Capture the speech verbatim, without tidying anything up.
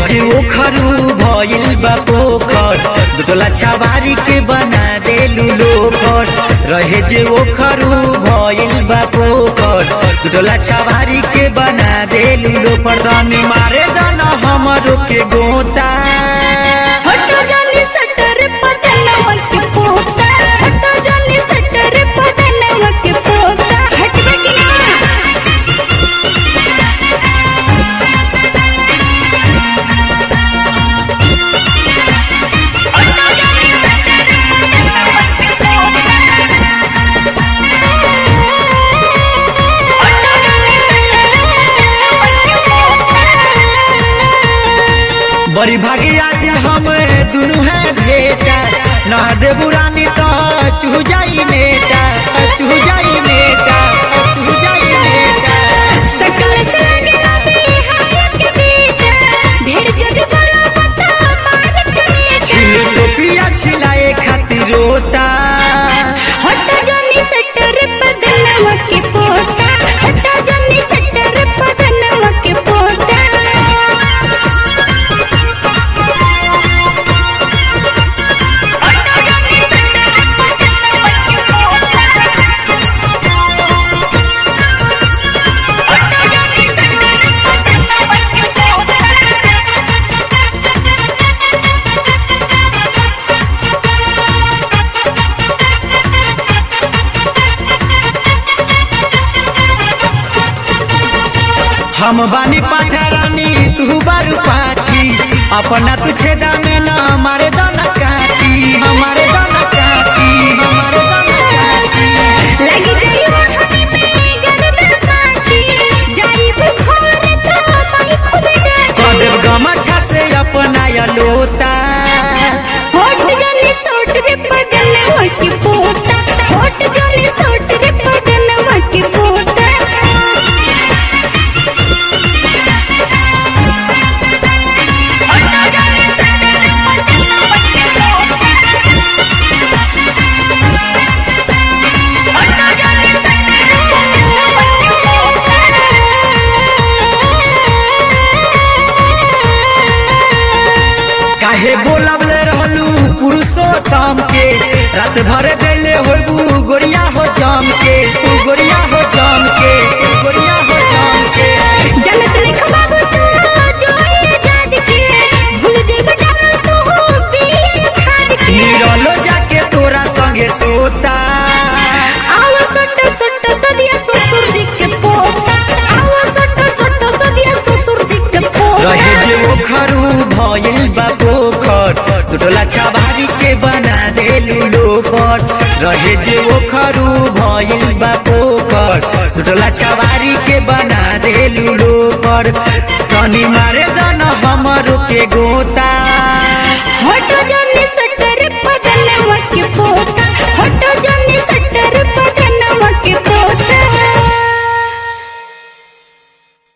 जे ओखरू भइल बा पोखर दुटोला छवारी के बना देलू लोफर रहे जे ओखरू भइल बा पोखर दुटोला छवारी के बना देलू लोफर धन मारे दन हमरो के गोता हटो जानी सटर पतनवा के पोता हटो जानी सटर पतनवा के पोता हट बकिना बड़ी भागी आज हम दुनू है भेटा ना दे बुरानी तो चूह जाई नेटा चूह जाई नेटा चूह जाई नेटा सकल से लगला बिहार के बेटा ढेर जग बड़ा बता मार चले छिले टोपिया छिलाए खातिर रोता हटो जानी सटर पतनवा के पोता हटो जानी सटर पतनवा के पोता हम बानी पाठरानी तू बारू पाठी अपना तू छेदा में न हमारे दाना काटी हमारे दाना काटी हमारे दाना काटी लगी जाई ओठनी में गर्दन काटी जाई बुखार तो पाई खूब डाटी कदेव गमछा से अपना या लोता होठ जानी सोट रे पगनवा के पोता होठ जानी सोट रे पगनवा के पोता काहे बोलबले रहलू पुरुषोत्तम के रात भर देले होबू गोरिया हो जाम के तू गोरिया हो जाम के तू गोरिया हो जाम के जन चले खबाबू तो जोई जाद के भूल जे बटा तो पिए खाद के निरलो जाके तोरा संगे सोता आवा सट सट तो दिया ससुर जी के पोता आवा सट सट तो दिया ससुर जी के पोता रहे जे ओखरू भइल बा पोखर दुटोला छवारी के बना देलू लोफर रहे जे ओखरू भइल बा पोखर दुटोला छवारी के बना देलू लोफर तनी मारे दन हमरो के गोता